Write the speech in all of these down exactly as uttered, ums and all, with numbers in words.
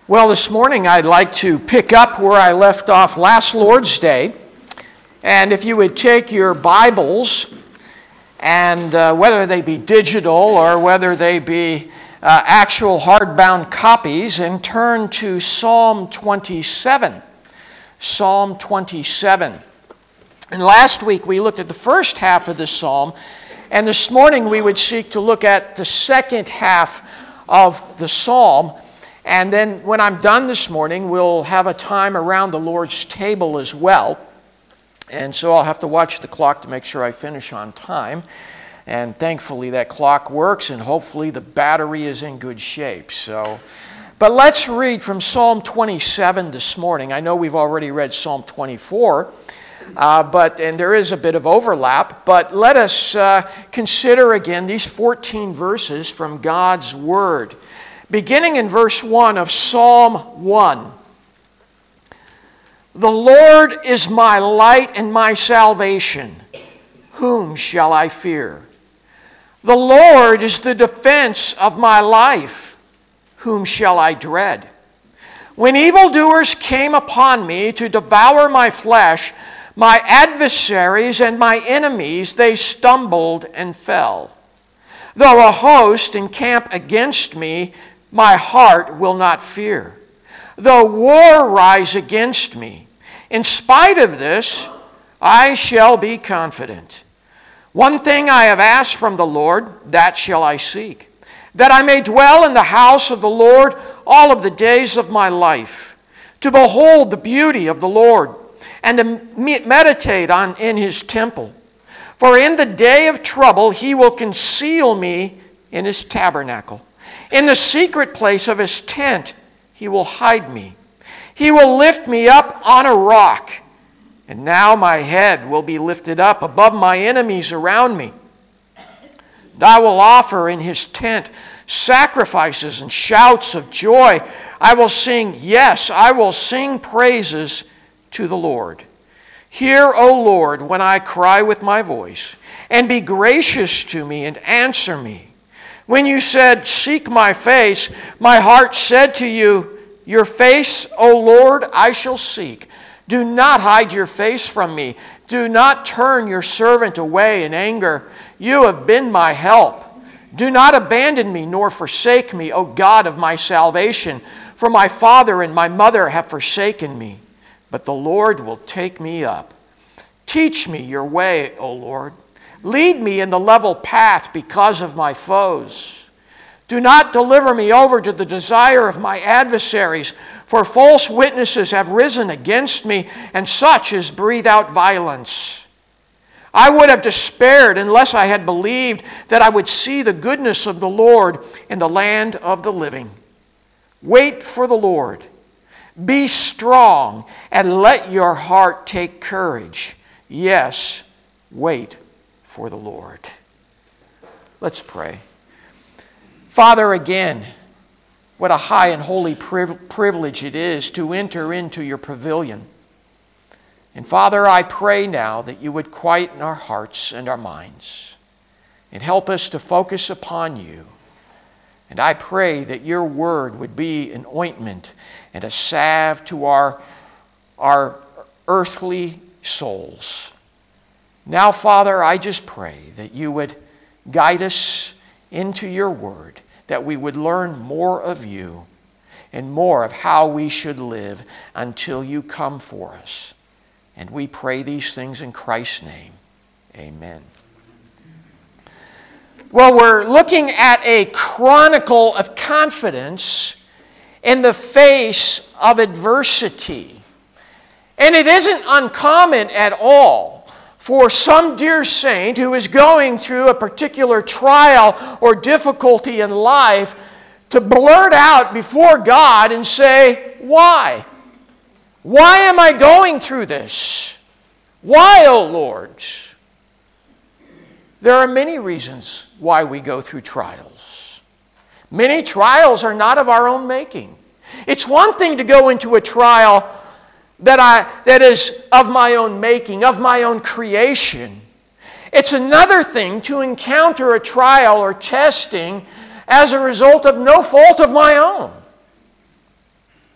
Well, this morning I'd like to pick up where I left off last Lord's Day. And if you would take your Bibles, and uh, whether they be digital or whether they be uh, actual hardbound copies, and turn to Psalm twenty-seven. Psalm twenty-seven. And last week we looked at the first half of this psalm, and this morning we would seek to look at the second half of the psalm. And then when I'm done this morning, we'll have a time around the Lord's table as well. And so I'll have to watch the clock to make sure I finish on time. And thankfully that clock works, and hopefully the battery is in good shape. So, but let's read from Psalm twenty-seven this morning. I know we've already read Psalm twenty-four, uh, but and there is a bit of overlap. But let us uh, consider again these fourteen verses from God's Word. Beginning in verse one of Psalm one. The Lord is my light and my salvation. Whom shall I fear? The Lord is the defense of my life. Whom shall I dread? When evildoers came upon me to devour my flesh, my adversaries and my enemies, they stumbled and fell. Though a host encamp against me, my heart will not fear. Though war rise against me, in spite of this, I shall be confident. One thing I have asked from the Lord, that shall I seek, that I may dwell in the house of the Lord all of the days of my life, to behold the beauty of the Lord, and to meditate on in his temple. For in the day of trouble he will conceal me in his tabernacle. In the secret place of his tent, he will hide me. He will lift me up on a rock. And now my head will be lifted up above my enemies around me. And I will offer in his tent sacrifices and shouts of joy. I will sing, yes, I will sing praises to the Lord. Hear, O Lord, when I cry with my voice, and be gracious to me and answer me. When you said, seek my face, my heart said to you, your face, O Lord, I shall seek. Do not hide your face from me. Do not turn your servant away in anger. You have been my help. Do not abandon me nor forsake me, O God of my salvation. For my father and my mother have forsaken me, but the Lord will take me up. Teach me your way, O Lord. Lead me in the level path because of my foes. Do not deliver me over to the desire of my adversaries, for false witnesses have risen against me, and such as breathe out violence. I would have despaired unless I had believed that I would see the goodness of the Lord in the land of the living. Wait for the Lord. Be strong, and let your heart take courage. Yes, wait for the Lord. Let's pray. Father, again, what a high and holy privilege it is to enter into your pavilion. And Father, I pray now that you would quieten our hearts and our minds and help us to focus upon you. And I pray that your word would be an ointment and a salve to our, our earthly souls. Now, Father, I just pray that you would guide us into your word, that we would learn more of you and more of how we should live until you come for us. And we pray these things in Christ's name. Amen. Well, we're looking at a chronicle of confidence in the face of adversity. And it isn't uncommon at all for some dear saint who is going through a particular trial or difficulty in life to blurt out before God and say, why? Why am I going through this? Why, O Lord? There are many reasons why we go through trials. Many trials are not of our own making. It's one thing to go into a trial that I that is of my own making, of my own creation. It's another thing to encounter a trial or testing as a result of no fault of my own.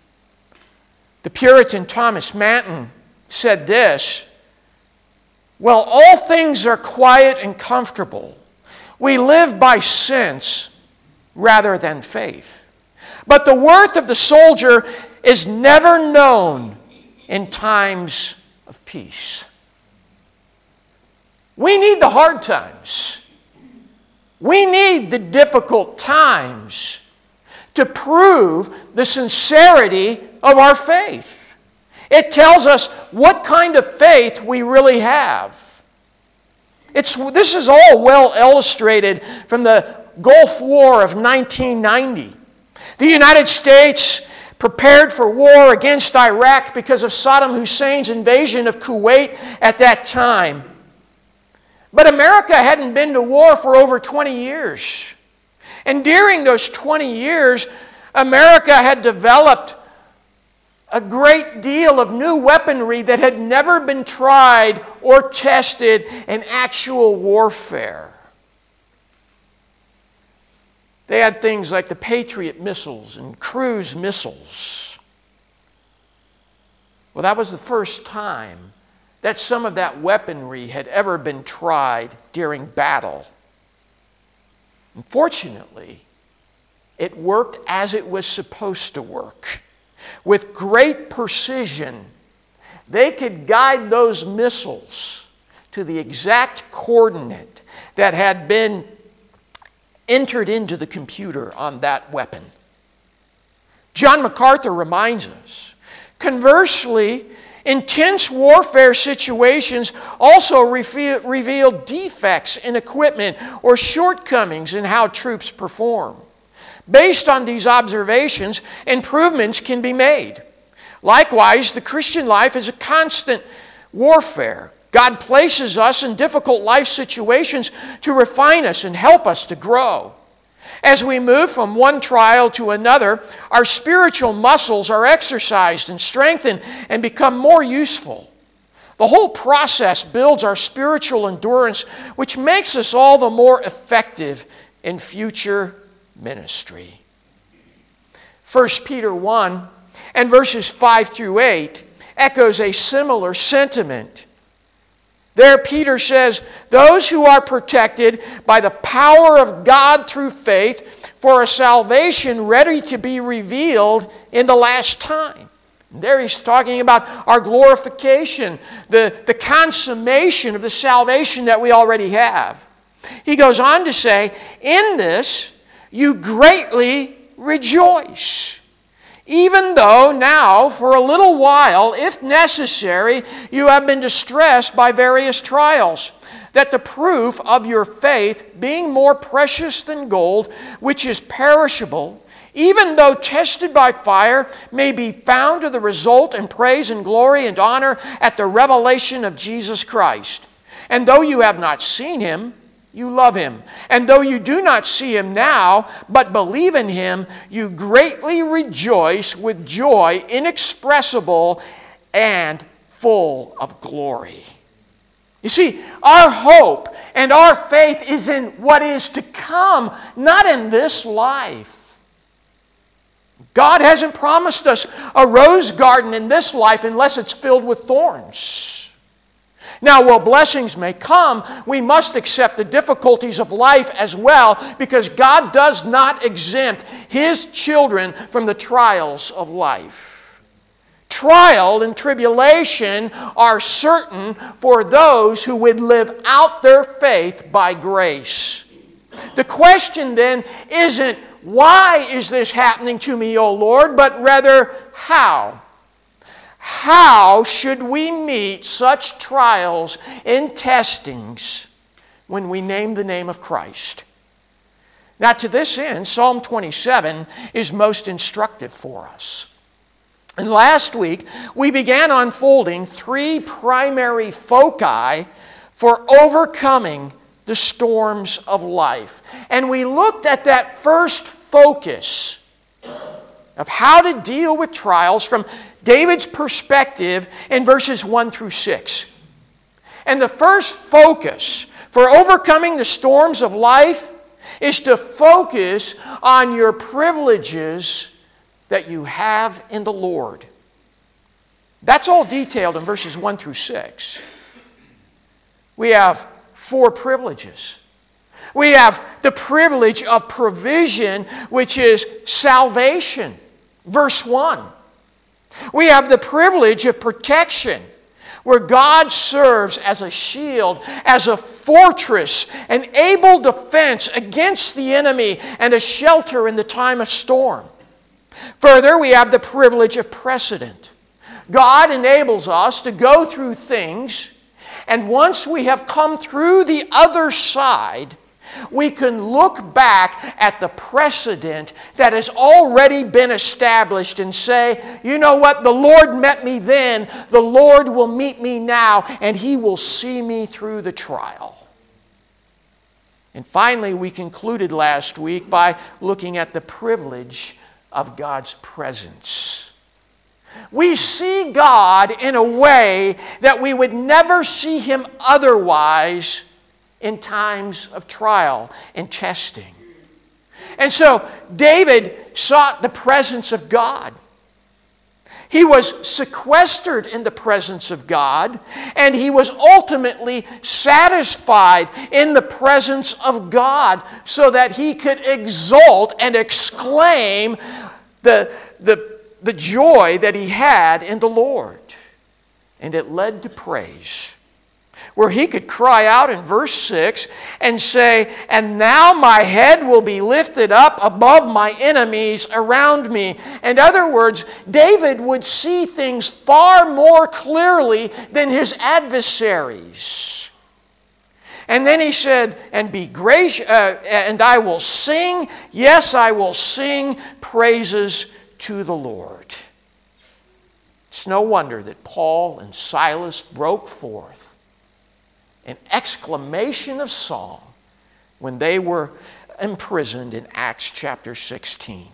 The Puritan Thomas Manton said this, "Well, all things are quiet and comfortable. We live by sense rather than faith. But the worth of the soldier is never known in times of peace." We need the hard times. We need the difficult times to prove the sincerity of our faith. It tells us what kind of faith we really have. It's, this is all well illustrated from the Gulf War of nineteen ninety. The United States prepared for war against Iraq because of Saddam Hussein's invasion of Kuwait at that time. But America hadn't been to war for over twenty years. And during those twenty years, America had developed a great deal of new weaponry that had never been tried or tested in actual warfare. They had things like the Patriot missiles and cruise missiles. Well, that was the first time that some of that weaponry had ever been tried during battle. Unfortunately, it worked as it was supposed to work. With great precision, they could guide those missiles to the exact coordinate that had been entered into the computer on that weapon. John MacArthur reminds us, conversely, intense warfare situations also reveal defects in equipment or shortcomings in how troops perform. Based on these observations, improvements can be made. Likewise, the Christian life is a constant warfare. God places us in difficult life situations to refine us and help us to grow. As we move from one trial to another, our spiritual muscles are exercised and strengthened and become more useful. The whole process builds our spiritual endurance, which makes us all the more effective in future ministry. First Peter one and verses five through eight echoes a similar sentiment. There Peter says, "Those who are protected by the power of God through faith for a salvation ready to be revealed in the last time." And there he's talking about our glorification, the, the consummation of the salvation that we already have. He goes on to say, "In this you greatly rejoice, even though now, for a little while, if necessary, you have been distressed by various trials, that the proof of your faith, being more precious than gold, which is perishable, even though tested by fire, may be found to the result in praise and glory and honor at the revelation of Jesus Christ. And though you have not seen him, you love him. And though you do not see him now, but believe in him, you greatly rejoice with joy inexpressible and full of glory." You see, our hope and our faith is in what is to come, not in this life. God hasn't promised us a rose garden in this life unless it's filled with thorns. Now, while blessings may come, we must accept the difficulties of life as well, because God does not exempt his children from the trials of life. Trial and tribulation are certain for those who would live out their faith by grace. The question then isn't, "Why is this happening to me, O Lord?" but rather, "How?" How should we meet such trials and testings when we name the name of Christ? Now, to this end, Psalm twenty-seven is most instructive for us. And last week, we began unfolding three primary foci for overcoming the storms of life. And we looked at that first focus of how to deal with trials from David's perspective in verses one through six. And the first focus for overcoming the storms of life is to focus on your privileges that you have in the Lord. That's all detailed in verses one through six. We have four privileges. We have the privilege of provision, which is salvation, verse one. We have the privilege of protection, where God serves as a shield, as a fortress, an able defense against the enemy, and a shelter in the time of storm. Further, we have the privilege of precedent. God enables us to go through things, and once we have come through the other side, we can look back at the precedent that has already been established and say, you know what, the Lord met me then, the Lord will meet me now, and He will see me through the trial. And finally, we concluded last week by looking at the privilege of God's presence. We see God in a way that we would never see Him otherwise in times of trial and testing. And so David sought the presence of God. He was sequestered in the presence of God, and he was ultimately satisfied in the presence of God so that he could exult and exclaim the, the, the joy that he had in the Lord. And it led to praise, where he could cry out in verse six and say, "And now my head will be lifted up above my enemies around me." In other words, David would see things far more clearly than his adversaries. And then he said, "And be gracious, uh, and I will sing, yes, I will sing praises to the Lord." It's no wonder that Paul and Silas broke forth an exclamation of song when they were imprisoned in Acts chapter sixteen.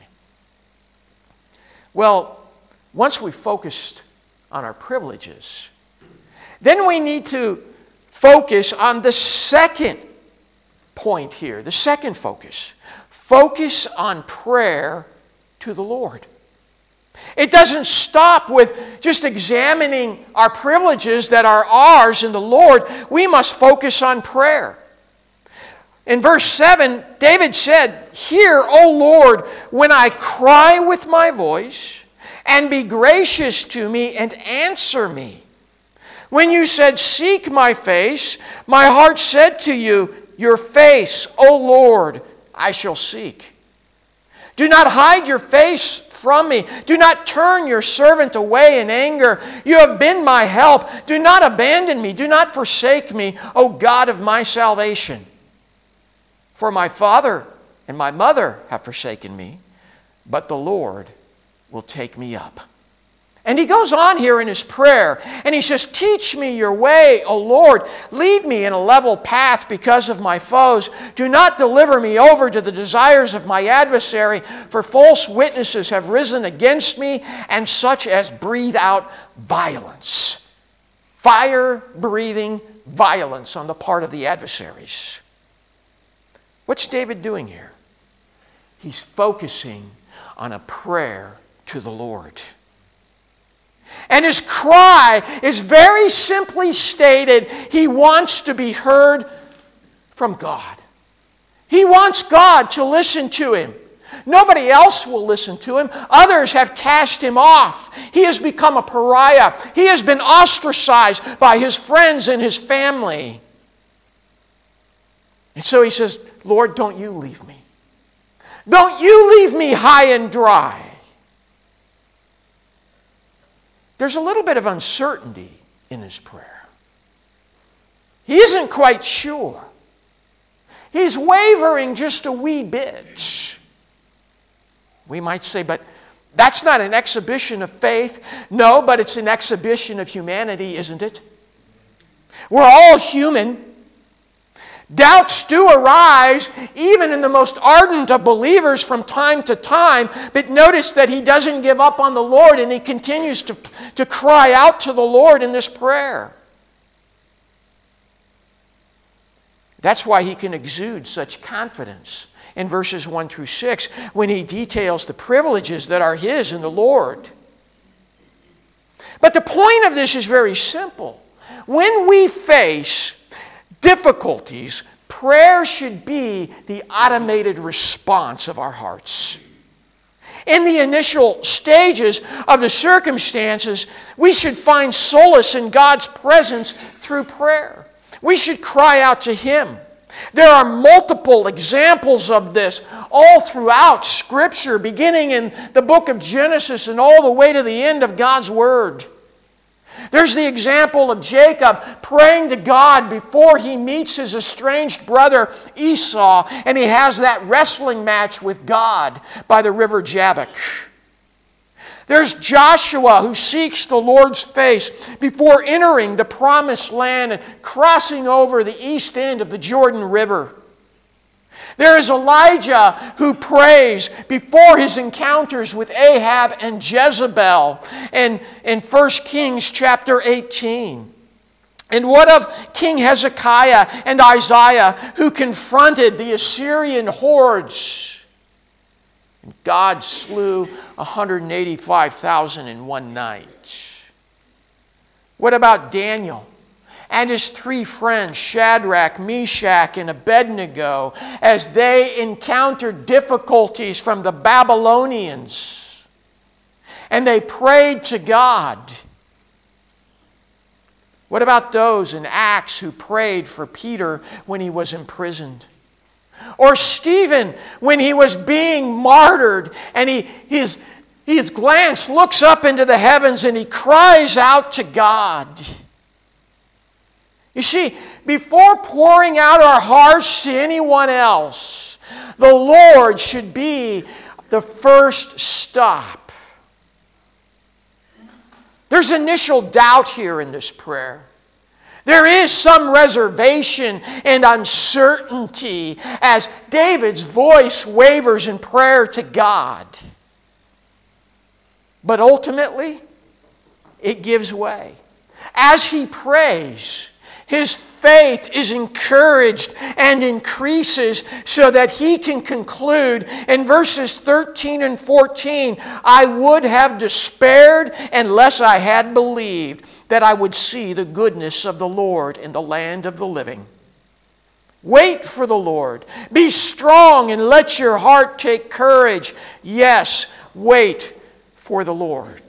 Well, once we focused on our privileges, then we need to focus on the second point here, the second focus. Focus on prayer to the Lord. It doesn't stop with just examining our privileges that are ours in the Lord. We must focus on prayer. In verse seven, David said, "Hear, O Lord, when I cry with my voice, and be gracious to me and answer me. When you said, 'Seek my face,' my heart said to you, 'Your face, O Lord, I shall seek.' Do not hide your face from me. Do not turn your servant away in anger. You have been my help. Do not abandon me. Do not forsake me, O God of my salvation. For my father and my mother have forsaken me, but the Lord will take me up." And he goes on here in his prayer, and he says, "Teach me your way, O Lord. Lead me in a level path because of my foes. Do not deliver me over to the desires of my adversary, for false witnesses have risen against me, and such as breathe out violence." Fire-breathing violence on the part of the adversaries. What's David doing here? He's focusing on a prayer to the Lord. And his cry is very simply stated. He wants to be heard from God. He wants God to listen to him. Nobody else will listen to him. Others have cast him off. He has become a pariah. He has been ostracized by his friends and his family. And so he says, "Lord, don't you leave me. Don't you leave me high and dry." There's a little bit of uncertainty in his prayer. He isn't quite sure. He's wavering just a wee bit. We might say, but that's not an exhibition of faith. No, but it's an exhibition of humanity, isn't it? We're all human. Doubts do arise even in the most ardent of believers from time to time, but notice that he doesn't give up on the Lord, and he continues to, to cry out to the Lord in this prayer. That's why he can exude such confidence in verses one through six when he details the privileges that are his in the Lord. But the point of this is very simple. When we face difficulties, prayer should be the automated response of our hearts. In the initial stages of the circumstances, we should find solace in God's presence through prayer. We should cry out to Him. There are multiple examples of this all throughout Scripture, beginning in the book of Genesis and all the way to the end of God's Word. There's the example of Jacob praying to God before he meets his estranged brother Esau, and he has that wrestling match with God by the river Jabbok. There's Joshua who seeks the Lord's face before entering the promised land and crossing over the east end of the Jordan River. There is Elijah who prays before his encounters with Ahab and Jezebel in, in First Kings chapter eighteen. And what of King Hezekiah and Isaiah who confronted the Assyrian hordes? And God slew one hundred eighty-five thousand in one night. What about Daniel and his three friends, Shadrach, Meshach, and Abednego, as they encountered difficulties from the Babylonians? And they prayed to God. What about those in Acts who prayed for Peter when he was imprisoned? Or Stephen when he was being martyred and he, his, his glance looks up into the heavens and he cries out to God. You see, before pouring out our hearts to anyone else, the Lord should be the first stop. There's initial doubt here in this prayer. There is some reservation and uncertainty as David's voice wavers in prayer to God. But ultimately, it gives way. As he prays, his faith is encouraged and increases so that he can conclude in verses thirteen and fourteen, I would have despaired unless I had believed that I would see the goodness of the Lord in the land of the living. Wait for the Lord. Be strong and let your heart take courage. Yes, wait for the Lord.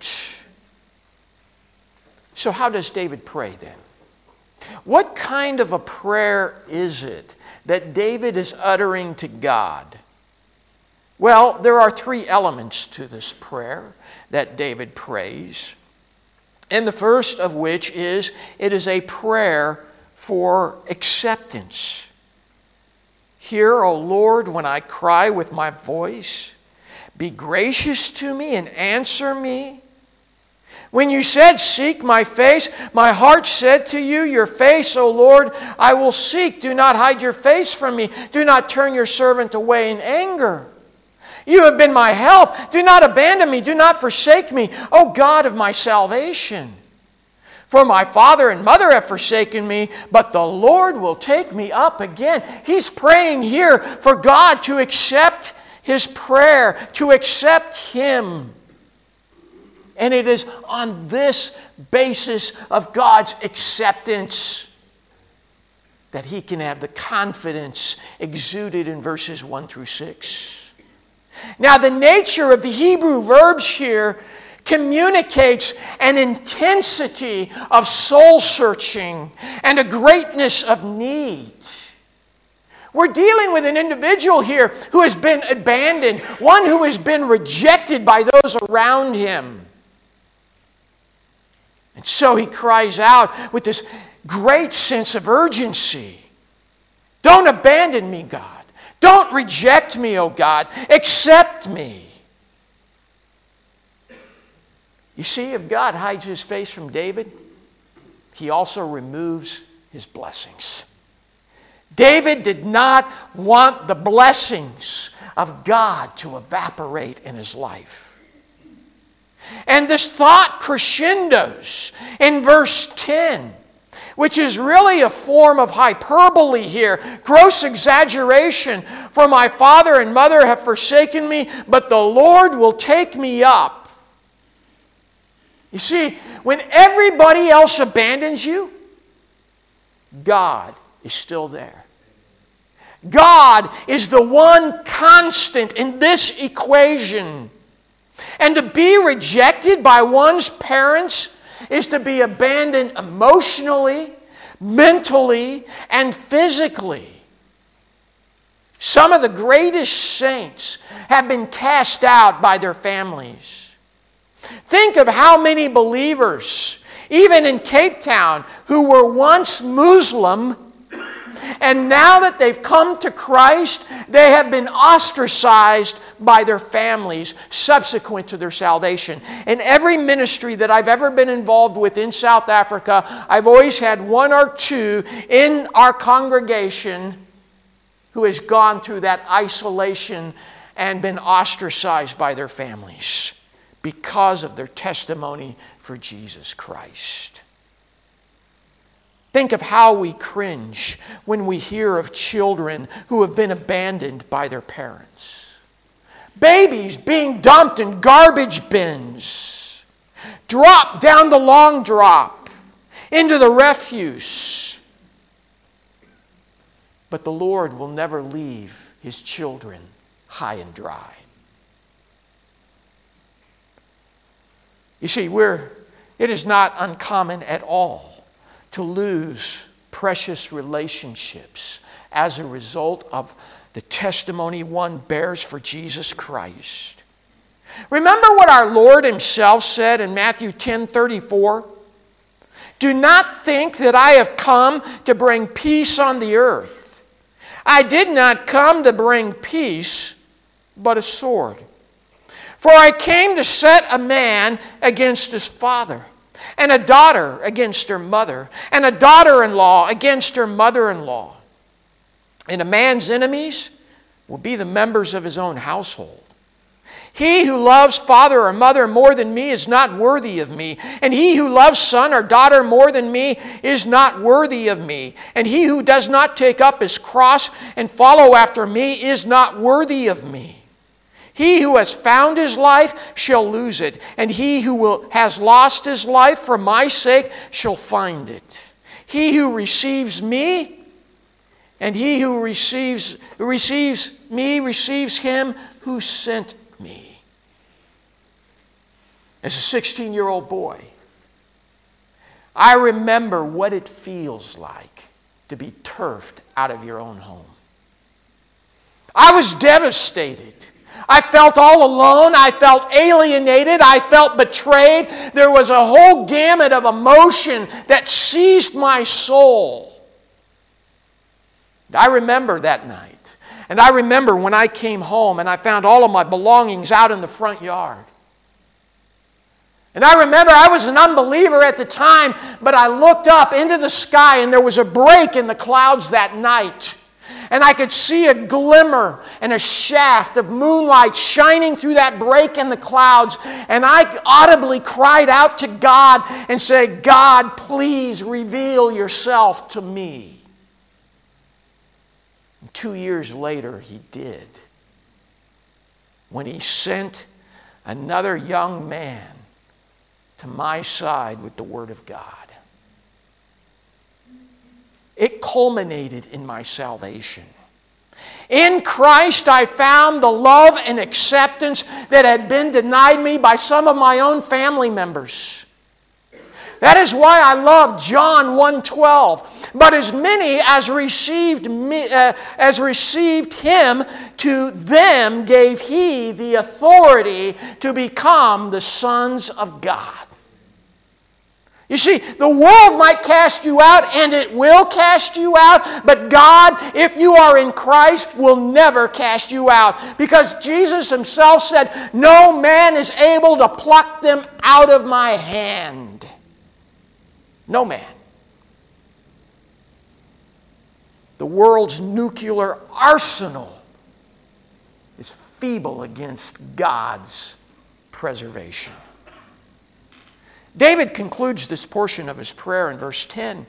So how does David pray then? What kind of a prayer is it that David is uttering to God? Well, there are three elements to this prayer that David prays. And the first of which is, it is a prayer for acceptance. Hear, O Lord, when I cry with my voice. Be gracious to me and answer me. When you said, seek my face, my heart said to you, your face, O Lord, I will seek. Do not hide your face from me. Do not turn your servant away in anger. You have been my help. Do not abandon me. Do not forsake me, O God of my salvation. For my father and mother have forsaken me, but the Lord will take me up again. He's praying here for God to accept his prayer, to accept him. And it is on this basis of God's acceptance that he can have the confidence exuded in verses one through six. Now, the nature of the Hebrew verbs here communicates an intensity of soul searching and a greatness of need. We're dealing with an individual here who has been abandoned, one who has been rejected by those around him. And so he cries out with this great sense of urgency. Don't abandon me, God. Don't reject me, O God. Accept me. You see, if God hides his face from David, he also removes his blessings. David did not want the blessings of God to evaporate in his life. And this thought crescendos in verse ten, which is really a form of hyperbole here, gross exaggeration. For my father and mother have forsaken me, but the Lord will take me up. You see, when everybody else abandons you, God is still there. God is the one constant in this equation. And to be rejected by one's parents is to be abandoned emotionally, mentally, and physically. Some of the greatest saints have been cast out by their families. Think of how many believers, even in Cape Town, who were once Muslim, and now that they've come to Christ, they have been ostracized by their families subsequent to their salvation. In every ministry that I've ever been involved with in South Africa, I've always had one or two in our congregation who has gone through that isolation and been ostracized by their families because of their testimony for Jesus Christ. Think of how we cringe when we hear of children who have been abandoned by their parents. Babies being dumped in garbage bins, dropped down the long drop into the refuse. But the Lord will never leave His children high and dry. You see, we're, it is not uncommon at all to lose precious relationships as a result of the testimony one bears for Jesus Christ. Remember what our Lord Himself said in Matthew ten thirty-four? Do not think that I have come to bring peace on the earth. I did not come to bring peace, but a sword. For I came to set a man against his father, and a daughter against her mother, and a daughter-in-law against her mother-in-law. And a man's enemies will be the members of his own household. He who loves father or mother more than me is not worthy of me. And he who loves son or daughter more than me is not worthy of me. And he who does not take up his cross and follow after me is not worthy of me. He who has found his life shall lose it, and he who will, has lost his life for my sake shall find it. He who receives me, and he who receives, receives me receives him who sent me. As a sixteen-year-old boy, I remember what it feels like to be turfed out of your own home. I was devastated. I felt all alone. I felt alienated. I felt betrayed. There was a whole gamut of emotion that seized my soul. I remember that night. And I remember when I came home and I found all of my belongings out in the front yard. And I remember I was an unbeliever at the time, but I looked up into the sky and there was a break in the clouds that night. And I could see a glimmer and a shaft of moonlight shining through that break in the clouds. And I audibly cried out to God and said, God, please reveal yourself to me. And two years later, He did. When He sent another young man to my side with the Word of God. It culminated in my salvation. In Christ, I found the love and acceptance that had been denied me by some of my own family members. That is why I love John one twelve. But as many as received me, uh, as received Him, to them gave He the authority to become the sons of God. You see, the world might cast you out, and it will cast you out, but God, if you are in Christ, will never cast you out. Because Jesus Himself said, no man is able to pluck them out of my hand. No man. The world's nuclear arsenal is feeble against God's preservation. David concludes this portion of his prayer in verse ten.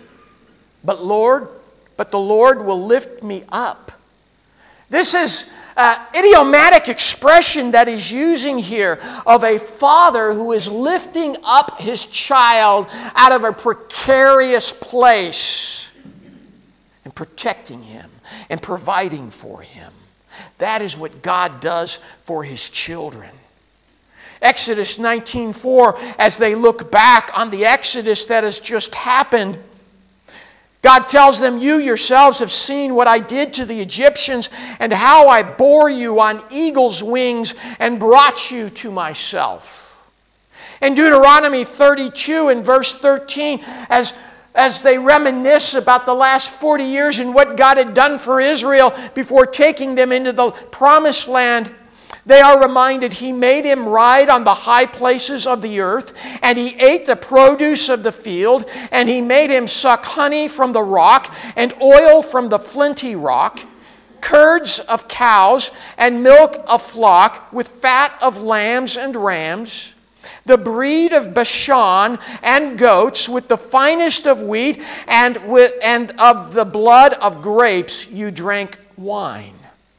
But Lord, but the Lord will lift me up. This is uh, idiomatic expression that he's using here of a father who is lifting up his child out of a precarious place and protecting him and providing for him. That is what God does for his children. Exodus nineteen four, as they look back on the Exodus that has just happened, God tells them, "You yourselves have seen what I did to the Egyptians and how I bore you on eagle's wings and brought you to myself." In Deuteronomy thirty-two and verse thirteen, as, as they reminisce about the last forty years and what God had done for Israel before taking them into the promised land, they are reminded, He made him ride on the high places of the earth, and He ate the produce of the field, and He made him suck honey from the rock, and oil from the flinty rock, curds of cows, and milk of flock, with fat of lambs and rams, the breed of Bashan, and goats, with the finest of wheat, and, with, and of the blood of grapes you drank wine.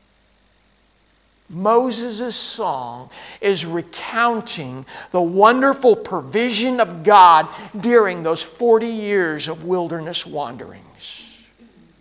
Moses' song is recounting the wonderful provision of God during those forty years of wilderness wanderings.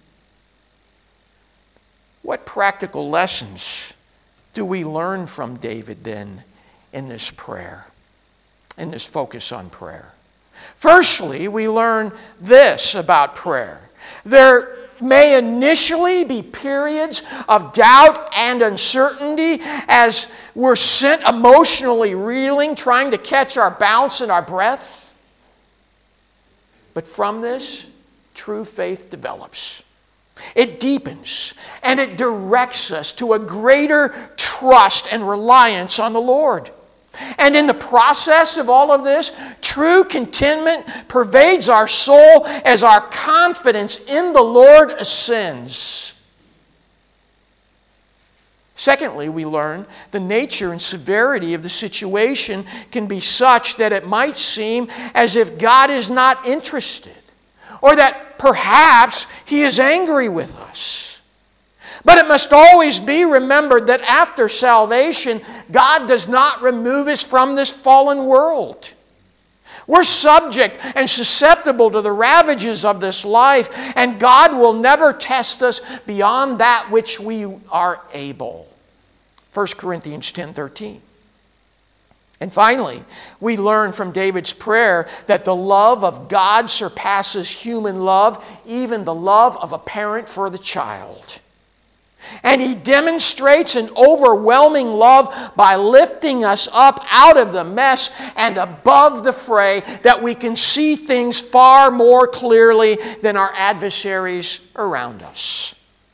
What practical lessons do we learn from David then in this prayer, in this focus on prayer? Firstly, we learn this about prayer. There may initially be periods of doubt and uncertainty as we're sent emotionally reeling, trying to catch our balance and our breath. But from this, true faith develops. It deepens and it directs us to a greater trust and reliance on the Lord. And in the process of all of this, true contentment pervades our soul as our confidence in the Lord ascends. Secondly, we learn the nature and severity of the situation can be such that it might seem as if God is not interested, or that perhaps He is angry with us. But it must always be remembered that after salvation, God does not remove us from this fallen world. We're subject and susceptible to the ravages of this life, and God will never test us beyond that which we are able. First Corinthians ten thirteen. And finally, we learn from David's prayer that the love of God surpasses human love, even the love of a parent for the child. And He demonstrates an overwhelming love by lifting us up out of the mess and above the fray, that we can see things far more clearly than our adversaries around us.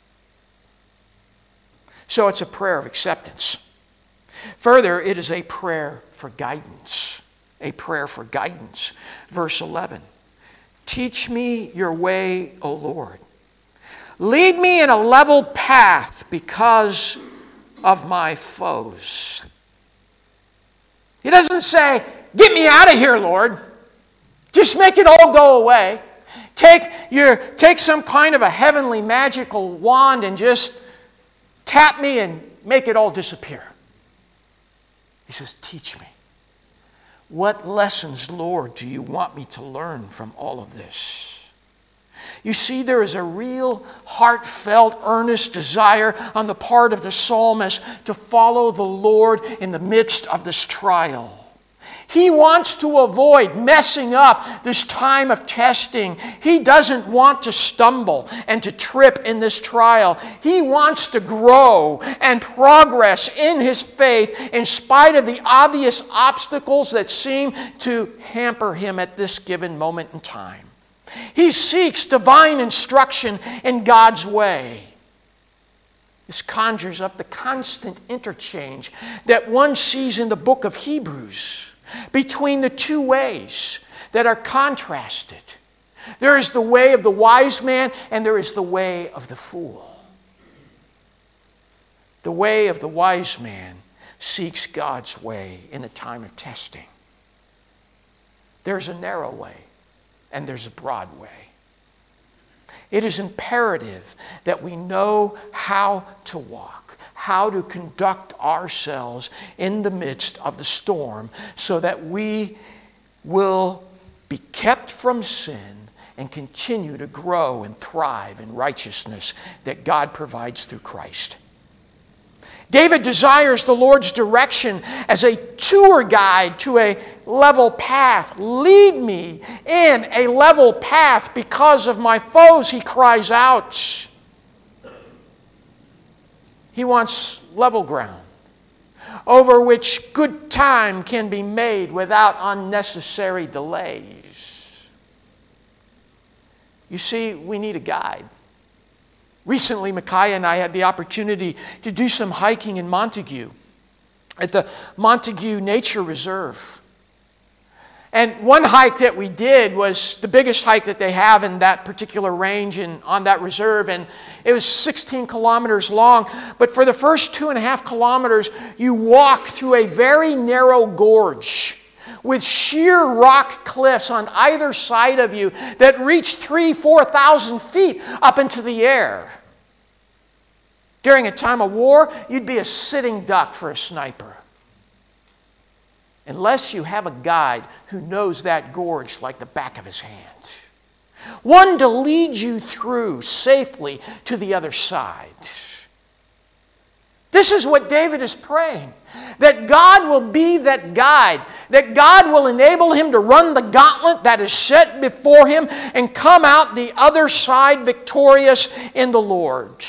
So it's a prayer of acceptance. Further, it is a prayer for guidance. A prayer for guidance. Verse eleven. Teach me your way, O Lord. Lead me in a level path because of my foes. He doesn't say, get me out of here, Lord. Just make it all go away. Take your, take some kind of a heavenly magical wand and just tap me and make it all disappear. He says, teach me. What lessons, Lord, do you want me to learn from all of this? You see, there is a real heartfelt, earnest desire on the part of the psalmist to follow the Lord in the midst of this trial. He wants to avoid messing up this time of testing. He doesn't want to stumble and to trip in this trial. He wants to grow and progress in his faith in spite of the obvious obstacles that seem to hamper him at this given moment in time. He seeks divine instruction in God's way. This conjures up the constant interchange that one sees in the book of Hebrews between the two ways that are contrasted. There is the way of the wise man and there is the way of the fool. The way of the wise man seeks God's way in the time of testing. There's a narrow way and there's a broad way. It is imperative that we know how to walk, how to conduct ourselves in the midst of the storm so that we will be kept from sin and continue to grow and thrive in righteousness that God provides through Christ. David desires the Lord's direction as a tour guide to a level path. Lead me in a level path because of my foes, he cries out. He wants level ground over which good time can be made without unnecessary delays. You see, we need a guide. Recently, Micaiah and I had the opportunity to do some hiking in Montague at the Montague Nature Reserve. And one hike that we did was the biggest hike that they have in that particular range and on that reserve, and it was sixteen kilometers long. But for the first two and a half kilometers, you walk through a very narrow gorge with sheer rock cliffs on either side of you that reach three, four thousand feet up into the air. During a time of war, you'd be a sitting duck for a sniper. Unless you have a guide who knows that gorge like the back of his hand. One to lead you through safely to the other side. This is what David is praying. That God will be that guide. That God will enable him to run the gauntlet that is set before him and come out the other side victorious in the Lord.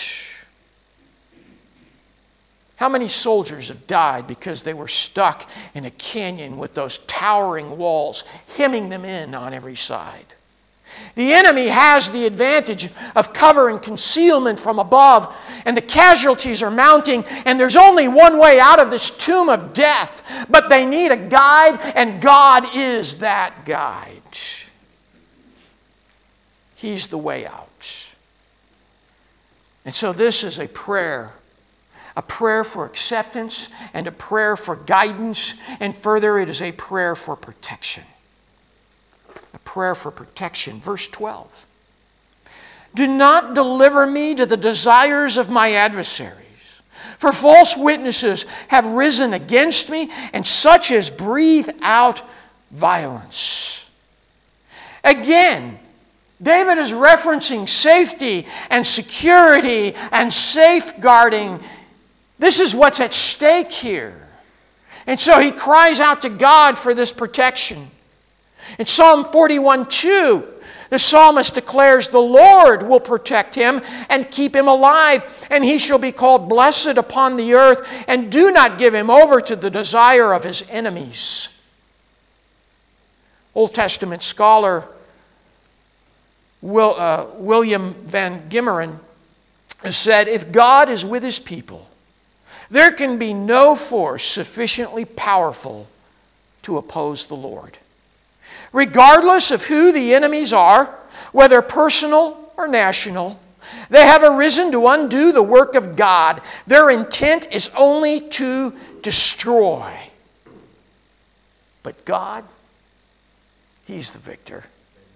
How many soldiers have died because they were stuck in a canyon with those towering walls hemming them in on every side? The enemy has the advantage of cover and concealment from above, and the casualties are mounting, and there's only one way out of this tomb of death, but they need a guide, and God is that guide. He's the way out. And so this is a prayer. A prayer for acceptance and a prayer for guidance, and further, it is a prayer for protection. A prayer for protection. Verse twelve. Do not deliver me to the desires of my adversaries, for false witnesses have risen against me, and such as breathe out violence. Again, David is referencing safety and security and safeguarding. This is what's at stake here. And so he cries out to God for this protection. In Psalm forty-one two, the psalmist declares, the Lord will protect him and keep him alive, and he shall be called blessed upon the earth, and do not give him over to the desire of his enemies. Old Testament scholar Will, uh, William Van Gimmeren said, if God is with his people, there can be no force sufficiently powerful to oppose the Lord. Regardless of who the enemies are, whether personal or national, they have arisen to undo the work of God. Their intent is only to destroy. But God, He's the victor.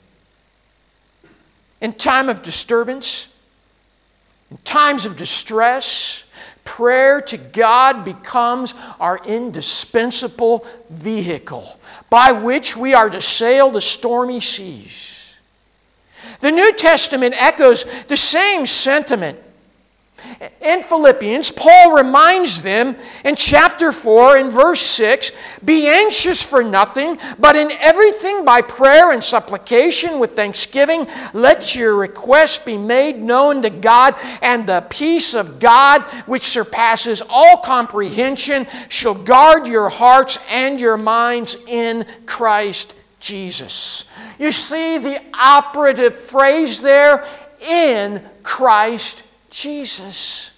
In time of disturbance, in times of distress, prayer to God becomes our indispensable vehicle by which we are to sail the stormy seas. The New Testament echoes the same sentiment. In Philippians, Paul reminds them in chapter four, in verse six, be anxious for nothing, but in everything by prayer and supplication with thanksgiving, let your requests be made known to God, and the peace of God, which surpasses all comprehension, shall guard your hearts and your minds in Christ Jesus. You see the operative phrase there, in Christ Jesus.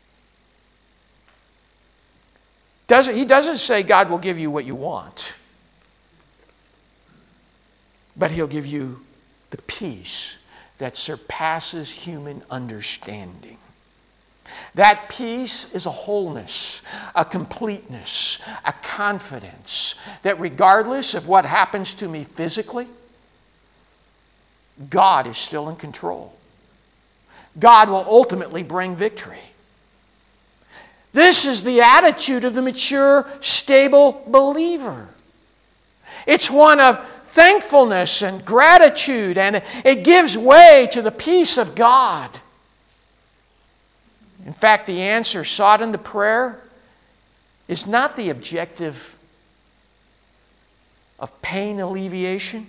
Doesn't, he doesn't say God will give you what you want, but He'll give you the peace that surpasses human understanding. That peace is a wholeness, a completeness, a confidence that regardless of what happens to me physically, God is still in control. God will ultimately bring victory. This is the attitude of the mature, stable believer. It's one of thankfulness and gratitude, and it gives way to the peace of God. In fact, the answer sought in the prayer is not the objective of pain alleviation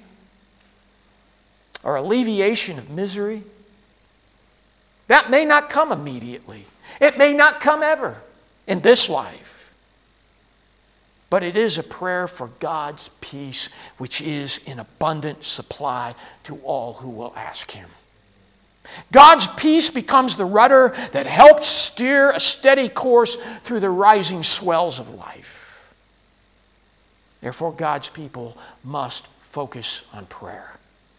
or alleviation of misery. That may not come immediately. It may not come ever in this life. But it is a prayer for God's peace, which is in abundant supply to all who will ask Him. God's peace becomes the rudder that helps steer a steady course through the rising swells of life. Therefore, God's people must focus on prayer.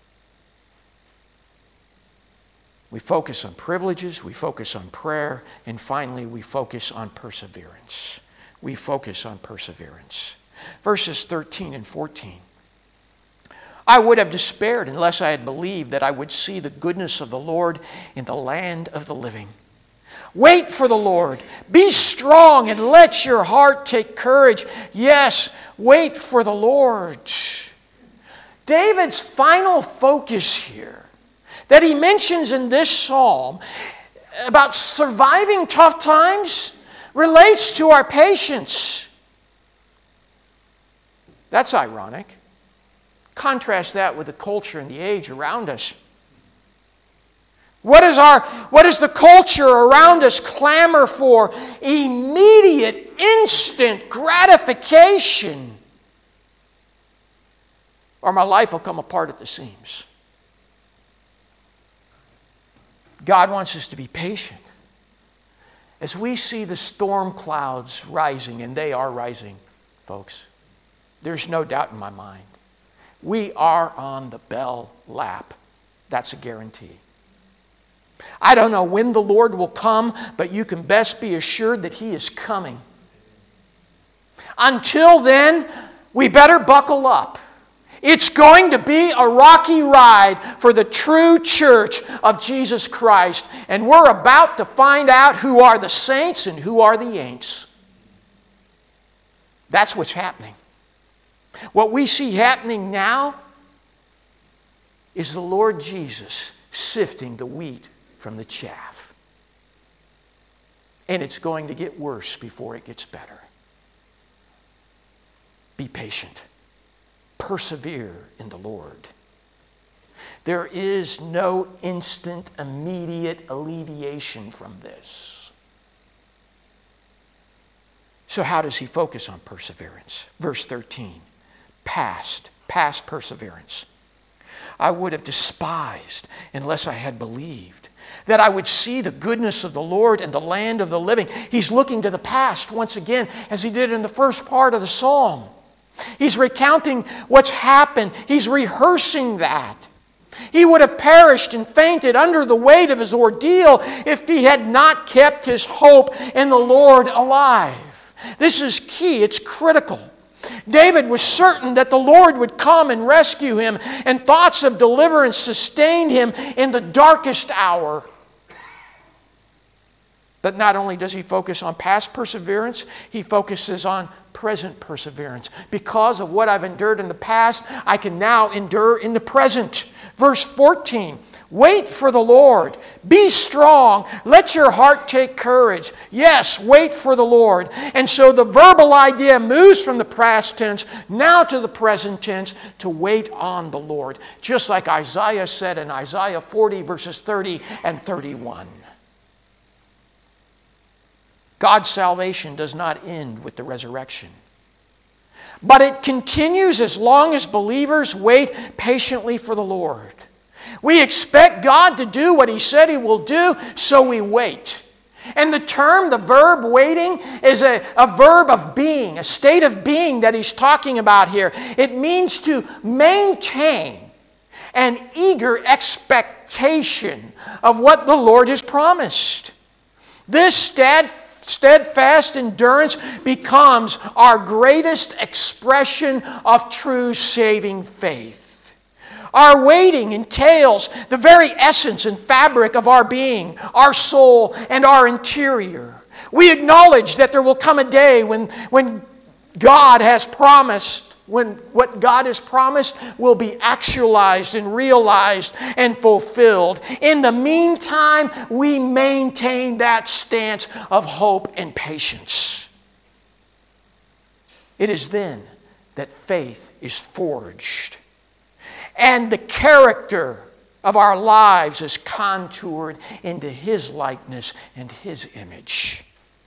We focus on privileges, we focus on prayer, and finally we focus on perseverance. We focus on perseverance. Verses thirteen and fourteen. I would have despaired unless I had believed that I would see the goodness of the Lord in the land of the living. Wait for the Lord. Be strong and let your heart take courage. Yes, wait for the Lord. David's final focus here that he mentions in this psalm about surviving tough times relates to our patience. That's ironic. Contrast that with the culture and the age around us. What is our, what is the culture around us clamor for? Immediate, instant gratification. Or my life will come apart at the seams. God wants us to be patient. As we see the storm clouds rising, and they are rising, folks, there's no doubt in my mind. We are on the Bell lap. That's a guarantee. I don't know when the Lord will come, but you can best be assured that He is coming. Until then, we better buckle up. It's going to be a rocky ride for the true church of Jesus Christ. And we're about to find out who are the saints and who are the ain'ts. That's what's happening. What we see happening now is the Lord Jesus sifting the wheat from the chaff. And it's going to get worse before it gets better. Be patient. Persevere in the Lord. There is no instant, immediate alleviation from this. So how does he focus on perseverance? Verse thirteen. Past, past perseverance. I would have despised unless I had believed that I would see the goodness of the Lord in the land of the living. He's looking to the past once again, as he did in the first part of the psalm. He's recounting what's happened. He's rehearsing that. He would have perished and fainted under the weight of his ordeal if he had not kept his hope in the Lord alive. This is key. It's critical. David was certain that the Lord would come and rescue him, and thoughts of deliverance sustained him in the darkest hour. But not only does he focus on past perseverance, he focuses on present perseverance. Because of what I've endured in the past, I can now endure in the present. Verse fourteen, wait for the Lord. Be strong. Let your heart take courage. Yes, wait for the Lord. And so the verbal idea moves from the past tense now to the present tense, to wait on the Lord. Just like Isaiah said in Isaiah forty, verses thirty and thirty-one. God's salvation does not end with the resurrection. But it continues as long as believers wait patiently for the Lord. We expect God to do what He said He will do, so we wait. And the term, the verb waiting, is a, a verb of being, a state of being that he's talking about here. It means to maintain an eager expectation of what the Lord has promised. This steadfast Steadfast endurance becomes our greatest expression of true saving faith. Our waiting entails the very essence and fabric of our being, our soul, and our interior. We acknowledge that there will come a day when, when God has promised, when what God has promised will be actualized and realized and fulfilled. In the meantime, we maintain that stance of hope and patience. It is then that faith is forged, and the character of our lives is contoured into His likeness and His image.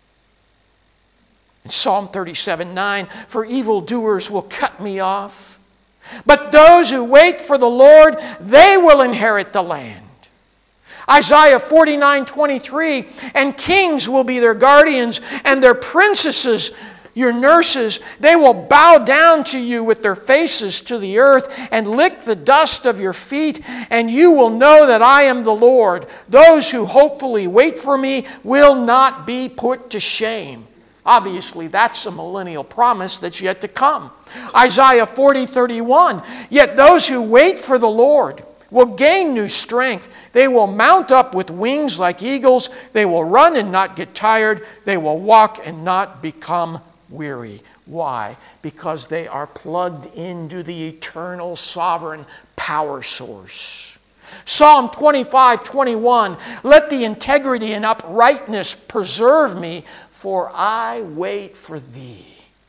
In Psalm thirty-seven nine, for evildoers will cut me off, but those who wait for the Lord, they will inherit the land. Isaiah forty-nine twenty-three, and kings will be their guardians, and their princesses your nurses. They will bow down to you with their faces to the earth and lick the dust of your feet, and you will know that I am the Lord. Those who hopefully wait for me will not be put to shame. Obviously, that's a millennial promise that's yet to come. Isaiah forty thirty-one, yet those who wait for the Lord will gain new strength. They will mount up with wings like eagles. They will run and not get tired. They will walk and not become weary. Why? Because they are plugged into the eternal sovereign power source. Psalm twenty-five twenty-one, let the integrity and uprightness preserve me, for I wait for thee.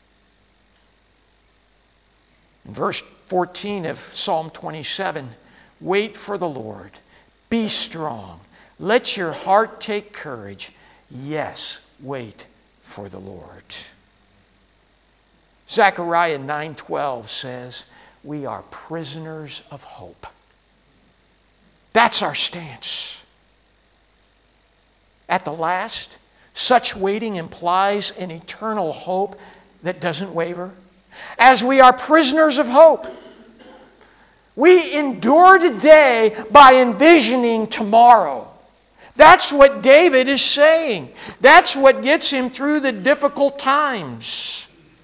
In verse fourteen of Psalm twenty-seven, wait for the Lord, be strong, let your heart take courage. Yes, wait for the Lord. Zechariah nine twelve says, we are prisoners of hope. That's our stance. At the last, such waiting implies an eternal hope that doesn't waver. As we are prisoners of hope, we endure today by envisioning tomorrow. That's what David is saying. That's what gets him through the difficult times.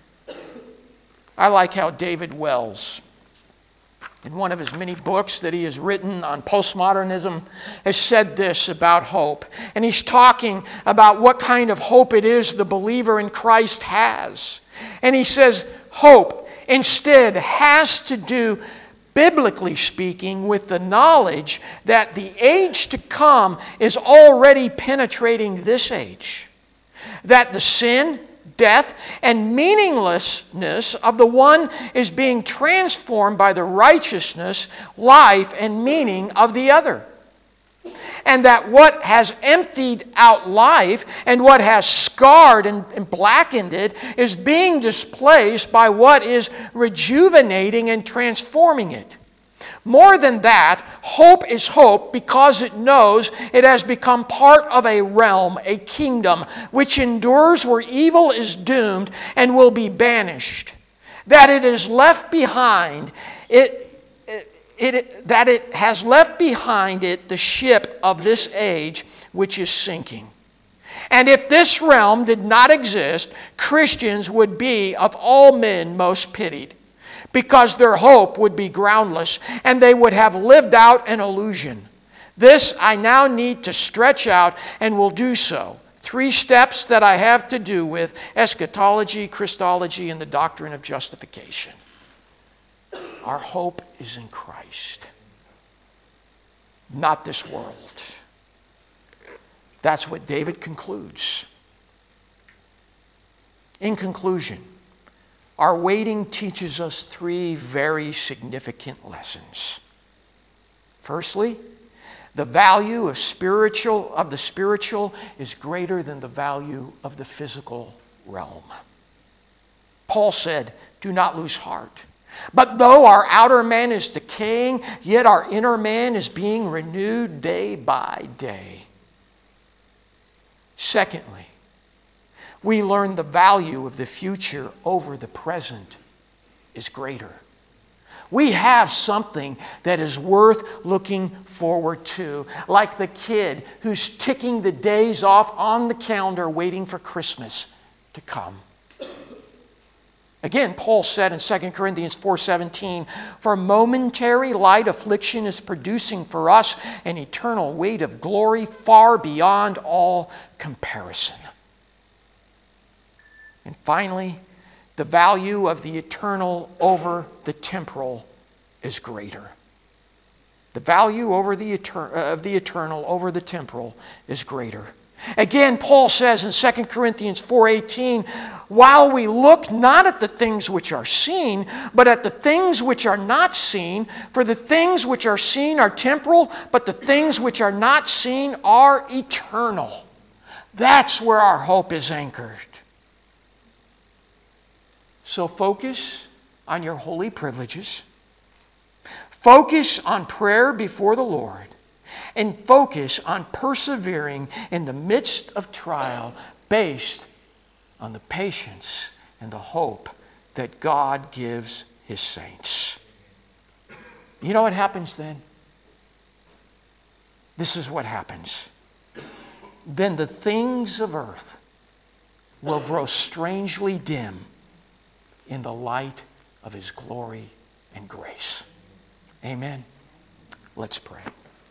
I like how David Wells, in one of his many books that he has written on postmodernism, has said this about hope. And he's talking about what kind of hope it is the believer in Christ has. And he says, hope instead has to do, biblically speaking, with the knowledge that the age to come is already penetrating this age. That the sin, death, and meaninglessness of the one is being transformed by the righteousness, life, and meaning of the other. And that what has emptied out life and what has scarred and, and blackened it is being displaced by what is rejuvenating and transforming it. More than that, hope is hope because it knows it has become part of a realm, a kingdom, which endures where evil is doomed and will be banished. That it is left behind, it, it, it, that it has left behind it the ship of this age which is sinking. And if this realm did not exist, Christians would be of all men most pitied, because their hope would be groundless and they would have lived out an illusion. This I now need to stretch out and will do so. Three steps that I have to do with eschatology, Christology, and the doctrine of justification. Our hope is in Christ, not this world. That's what David concludes. In conclusion, our waiting teaches us three very significant lessons. Firstly, the value of spiritual of the spiritual is greater than the value of the physical realm. Paul said, "Do not lose heart. But though our outer man is decaying, yet our inner man is being renewed day by day." Secondly, we learn the value of the future over the present is greater. We have something that is worth looking forward to, like the kid who's ticking the days off on the calendar waiting for Christmas to come. Again, Paul said in Second Corinthians four seventeen, "For momentary light affliction is producing for us an eternal weight of glory far beyond all comparison." And finally, the value of the eternal over the temporal is greater. The value over the etern- of the eternal over the temporal is greater. Again, Paul says in Second Corinthians four eighteen, while we look not at the things which are seen, but at the things which are not seen, for the things which are seen are temporal, but the things which are not seen are eternal. That's where our hope is anchored. So focus on your holy privileges. Focus on prayer before the Lord. And focus on persevering in the midst of trial based on the patience and the hope that God gives His saints. You know what happens then? This is what happens. Then the things of earth will grow strangely dim in the light of His glory and grace. Amen. Let's pray.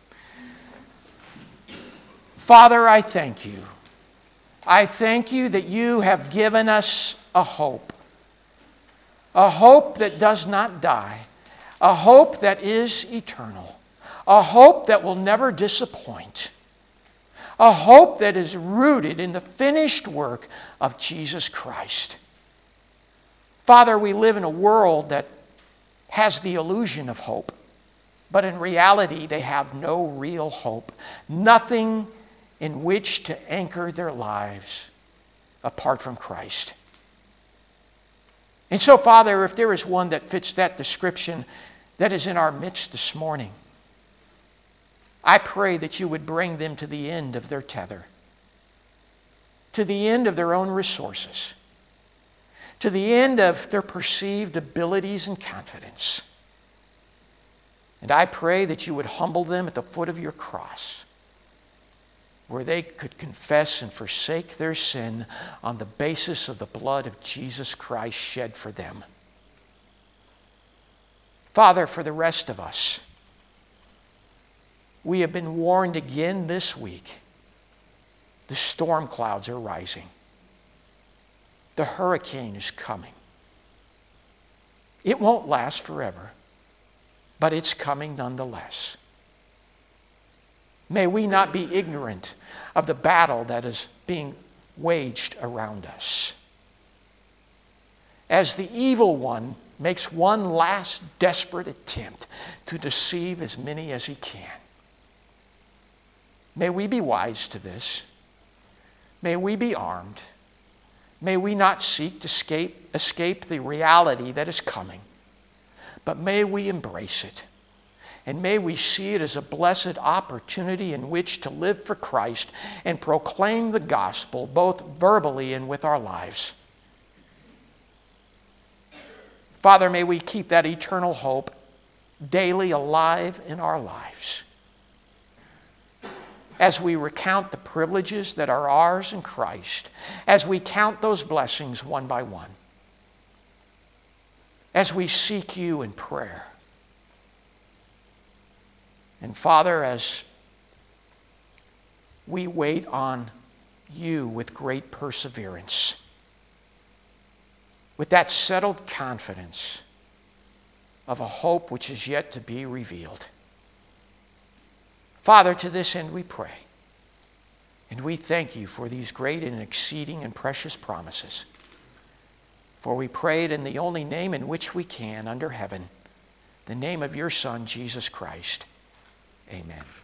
Father, I thank you. I thank you that you have given us a hope. A hope that does not die. A hope that is eternal. A hope that will never disappoint. A hope that is rooted in the finished work of Jesus Christ. Father, we live in a world that has the illusion of hope, but in reality they have no real hope. Nothing in which to anchor their lives apart from Christ. And so, Father, if there is one that fits that description that is in our midst this morning, I pray that you would bring them to the end of their tether, to the end of their own resources, to the end of their perceived abilities and confidence. And I pray that you would humble them at the foot of your cross, where they could confess and forsake their sin on the basis of the blood of Jesus Christ shed for them. Father, for the rest of us, we have been warned again this week. The storm clouds are rising. The hurricane is coming. It won't last forever, but it's coming nonetheless. May we not be ignorant of the battle that is being waged around us. As the evil one makes one last desperate attempt to deceive as many as he can. May we be wise to this. May we be armed. May we not seek to escape, escape the reality that is coming, but may we embrace it. And may we see it as a blessed opportunity in which to live for Christ and proclaim the gospel both verbally and with our lives. Father, may we keep that eternal hope daily alive in our lives. As we recount the privileges that are ours in Christ, as we count those blessings one by one, as we seek you in prayer. And Father, as we wait on you with great perseverance, with that settled confidence of a hope which is yet to be revealed. Father, to this end we pray, and we thank you for these great and exceeding and precious promises. For we pray it in the only name in which we can under heaven, the name of your Son, Jesus Christ. Amen.